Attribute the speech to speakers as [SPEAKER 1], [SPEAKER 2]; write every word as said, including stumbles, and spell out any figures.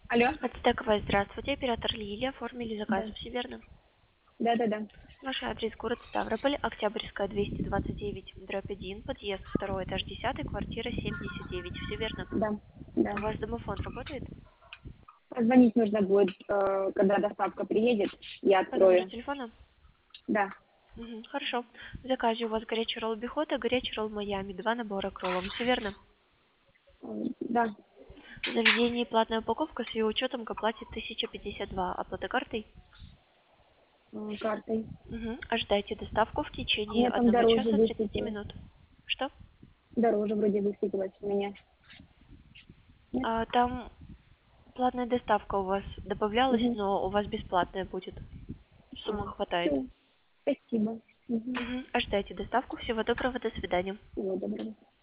[SPEAKER 1] Алло?
[SPEAKER 2] Ацтековая, здравствуйте. Оператор Лилия. Оформили заказ,
[SPEAKER 1] Да.
[SPEAKER 2] все верно?
[SPEAKER 1] Да-да-да.
[SPEAKER 2] Ваш адрес город Ставрополь, Октябрьская, двести двадцать девять, дробь один, подъезд, второй этаж, десятый, квартира семьдесят девять. Все верно?
[SPEAKER 1] Да. Да.
[SPEAKER 2] У вас домофон работает?
[SPEAKER 1] Позвонить нужно будет, э, когда доставка приедет, я
[SPEAKER 2] По номеру
[SPEAKER 1] открою.
[SPEAKER 2] телефона?
[SPEAKER 1] Да.
[SPEAKER 2] Мгм, хорошо. В заказе у вас горячий ролл Бихота, горячий ролл Майами. Два набора к роллам. Все верно?
[SPEAKER 1] Э, Да.
[SPEAKER 2] В заведении платная упаковка с ее учетом к оплате тысяча пятьдесят два. Оплата картой?
[SPEAKER 1] Э, Картой.
[SPEAKER 2] Угу. Ожидайте доставку в
[SPEAKER 1] У
[SPEAKER 2] течение
[SPEAKER 1] меня там
[SPEAKER 2] одного
[SPEAKER 1] дороже
[SPEAKER 2] часа тридцати
[SPEAKER 1] высветилось.
[SPEAKER 2] минут. Что?
[SPEAKER 1] Дороже вроде высветилось у меня. Нет?
[SPEAKER 2] А, там платная доставка у вас добавлялась,
[SPEAKER 1] Угу.
[SPEAKER 2] но у вас бесплатная будет. Суммы
[SPEAKER 1] А,
[SPEAKER 2] хватает.
[SPEAKER 1] все. Спасибо. Угу.
[SPEAKER 2] Угу. Ожидайте доставку. Всего доброго. До свидания.
[SPEAKER 1] Всего доброго.